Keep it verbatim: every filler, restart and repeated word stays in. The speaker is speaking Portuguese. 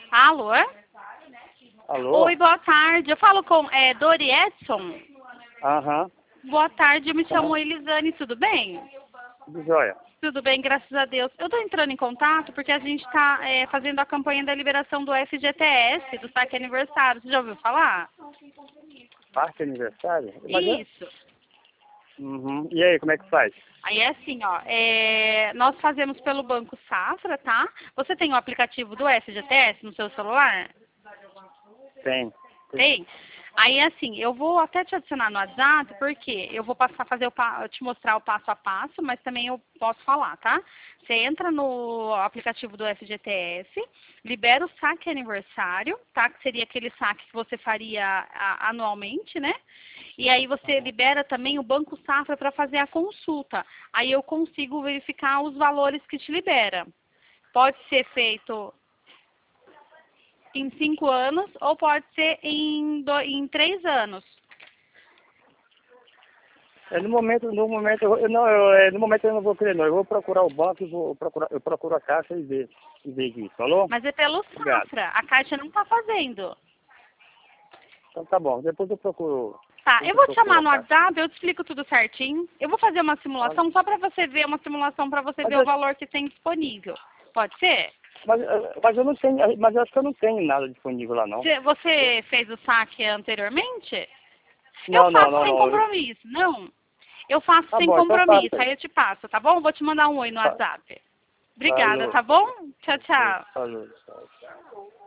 Alô? Alô? Oi, boa tarde. Eu falo com é, Dori Edson. Aham. Boa tarde, eu me chamo Uhum. Elisane, tudo bem? Tudo jóia. Tudo bem, graças a Deus. Eu estou entrando em contato porque a gente está é, fazendo a campanha da liberação do F G T S, do saque aniversário. Você já ouviu falar? Parte aniversário? Mas é- Isso. Uhum. E aí, como é que faz? Aí é assim, ó, é, nós fazemos pelo Banco Safra, tá? Você tem o aplicativo do F G T S no seu celular? Tem. Tem? Aí é assim, eu vou até te adicionar no WhatsApp, porque eu vou passar a fazer o pa- te mostrar o passo a passo, mas também eu posso falar, tá? Você entra no aplicativo do F G T S, libera o saque aniversário, tá? Que seria aquele saque que você faria a- anualmente, né? E aí você libera também o Banco Safra para fazer a consulta. Aí eu consigo verificar os valores que te libera. Pode ser feito em cinco anos ou pode ser em, do, em três anos. É, no momento, no momento, eu, eu não, eu, é, no momento eu não vou querer não. Eu vou procurar o banco e vou procurar, eu procuro a caixa e ver, e ver disso. Falou? Mas é pelo Obrigado. Safra. A Caixa não está fazendo. Então tá bom. Depois eu procuro. Tá, Depois eu eu vou te procuro chamar a no caixa. WhatsApp, eu te explico tudo certinho. Eu vou fazer uma simulação só para você ver, uma simulação para você Mas ver o eu, valor que tem disponível. Pode ser? mas, eh, mas eu não tenho, mas eu acho que eu não tenho nada disponível lá não. Você você fez o saque anteriormente? Eu Não, não, faço não, sem não. Eu- compromisso, não. Eu faço Tá sem bom, então compromisso, faça aí. aí eu te passo, tá bom? Vou te mandar um oi no Fa- WhatsApp. Obrigada, Falou. tá bom? Tchau, tchau. Falou. Tchau, tchau.